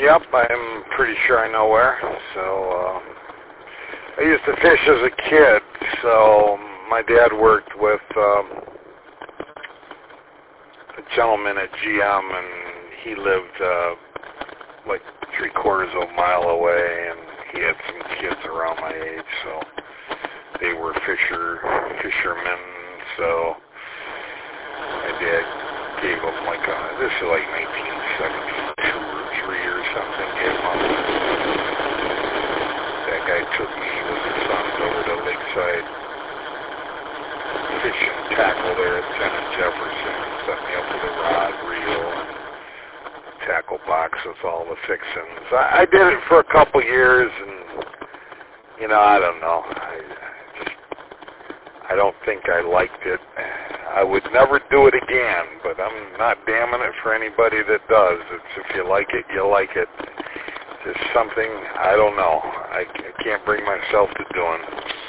Yep, I'm pretty sure I know where. So, I used to fish as a kid, so my dad worked with a gentleman at GM, and he lived like 3/4 of a mile away, and he had some kids around my age, so they were fishermen, so my dad gave them this is like 1972 or 3 or something, gave them that guy took me with his sons over to Lakeside Fish and Tackle there at 10 and Jefferson, set me up with a rod, reel, and tackle box with all the fixings. I did it for a couple years, and I don't know. I don't think I liked it. I would never do it again, but I'm not damning it for anybody that does. It's if you like it, you like it. Just something, I don't know. I can't bring myself to doing.